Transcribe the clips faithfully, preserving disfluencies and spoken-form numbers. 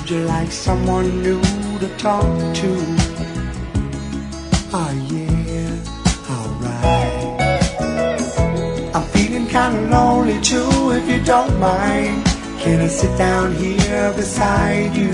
you like someone new to talk to? Oh yeah, alright. I'm feeling kinda lonely too, if you don't mind. Can I sit down here beside you?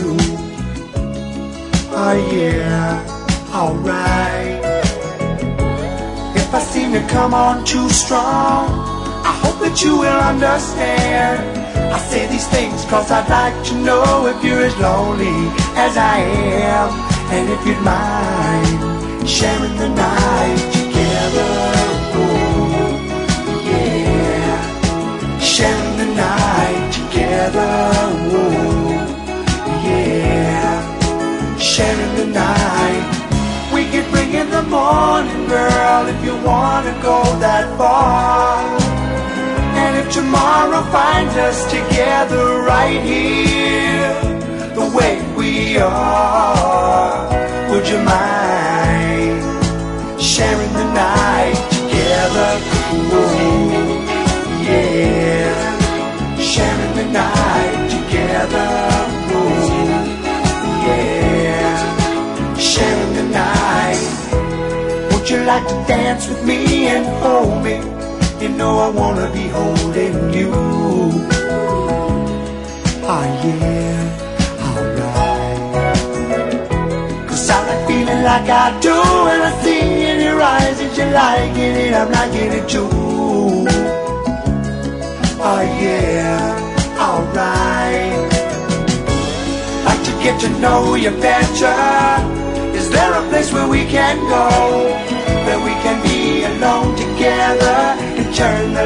Oh yeah, alright. If I seem to come on too strong, I hope that you will understand. I say these things cause I'd like to know if you're as lonely as I am, and if you'd mind sharing the night together. Oh, yeah, sharing the night together. Oh, yeah, sharing the night. We can bring in the morning, girl, if you wanna go that far. And if tomorrow finds us together right here, the way we are, would you mind sharing the night together? Ooh, yeah, sharing the night together. Ooh, yeah, sharing the night. Would you like to dance with me and hold me? You know I wanna be holding you. Oh yeah, alright. Cause I like feeling like I do, and I see in your eyes that you're liking it, I'm liking it too. Oh yeah, alright. Like to get to know you better. Is there a place where we can go, where we can be alone together and turn the